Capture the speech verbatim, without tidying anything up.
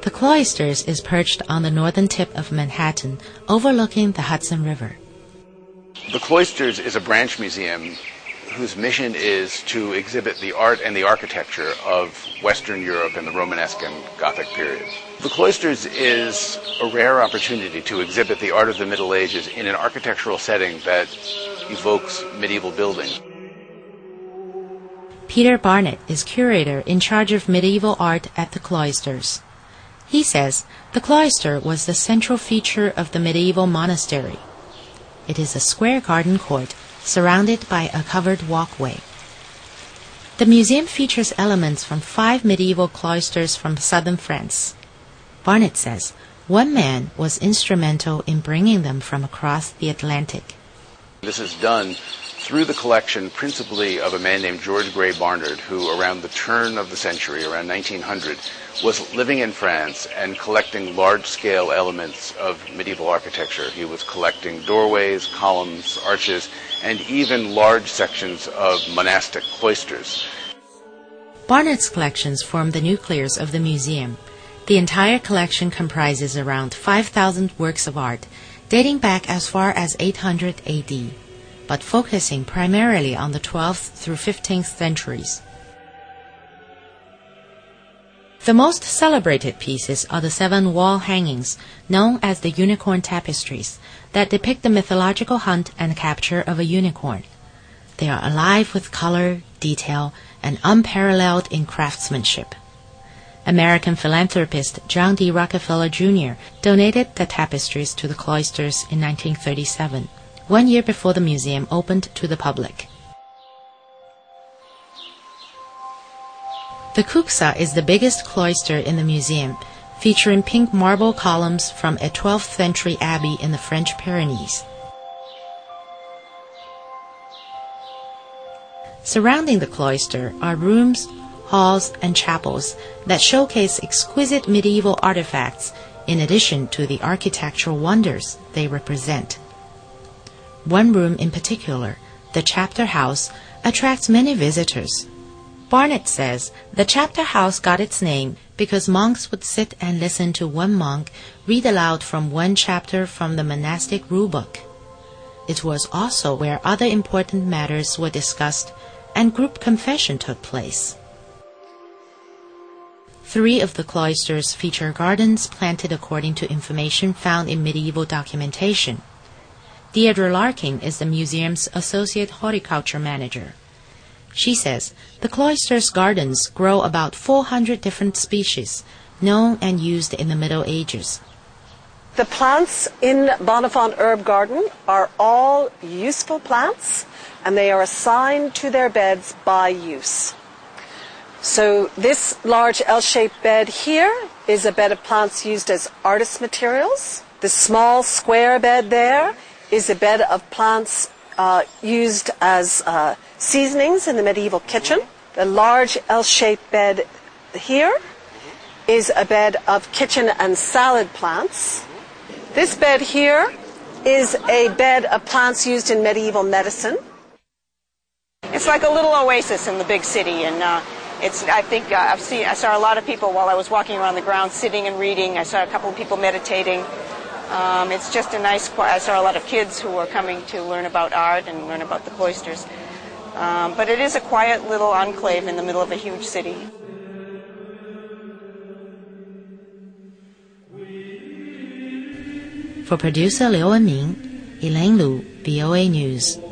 The Cloisters is perched on the northern tip of Manhattan, overlooking the Hudson River. The Cloisters is a branch museum whose mission is to exhibit the art and the architecture of Western Europe in the Romanesque and Gothic periods. The Cloisters is a rare opportunity to exhibit the art of the Middle Ages in an architectural setting that evokes medieval building. Peter Barnett is curator in charge of medieval art at the Cloisters. He says the cloister was the central feature of the medieval monastery. It is a square garden court surrounded by a covered walkway. The museum features elements from five medieval cloisters from southern France. Barnett says one man was instrumental in bringing them from across the Atlantic. This is done through the collection principally of a man named George Gray Barnard, who around the turn of the century, around nineteen hundred, was living in France and collecting large-scale elements of medieval architecture. He was collecting doorways, columns, arches, and even large sections of monastic cloisters. Barnett's collections form the nucleus of the museum. The entire collection comprises around five thousand works of art, dating back as far as eight hundred A D, but focusing primarily on the twelfth through fifteenth centuries. The most celebrated pieces are the seven wall hangings, known as the unicorn tapestries, that depict the mythological hunt and capture of a unicorn. They are alive with color, detail, and unparalleled in craftsmanship. American philanthropist John D. Rockefeller Junior donated the tapestries to the Cloisters in nineteen thirty-seven, one year before the museum opened to the public. The Cuxa is the biggest cloister in the museum, featuring pink marble columns from a twelfth century abbey in the French Pyrenees. Surrounding the cloister are rooms, halls, and chapels that showcase exquisite medieval artifacts in addition to the architectural wonders they represent. One room in particular, the chapter house, attracts many visitors. Barnett says the chapter house got its name because monks would sit and listen to one monk read aloud from one chapter from the monastic rulebook. It was also where other important matters were discussed and group confession took place. Three of the cloisters feature gardens planted according to information found in medieval documentation. Deirdre Larkin is the museum's associate horticulture manager. She says the cloister's gardens grow about four hundred different species, known and used in the Middle Ages. The plants in Bonifant Herb Garden are all useful plants, and they are assigned to their beds by use. So this large L-shaped bed here is a bed of plants used as artist materials. The small square bed there is a bed of plants uh, used as uh, seasonings in the medieval kitchen. The large L-shaped bed here is a bed of kitchen and salad plants. This bed here is a bed of plants used in medieval medicine. It's like a little oasis in the big city, and uh, it's. I think uh, I've seen. I saw a lot of people while I was walking around the grounds, sitting and reading. I saw a couple of people meditating. Um, it's just a nice. I saw a lot of kids who were coming to learn about art and learn about the cloisters. Um, but it is a quiet little enclave in the middle of a huge city. For producer Liu Enming, Elaine Lu, V O A News.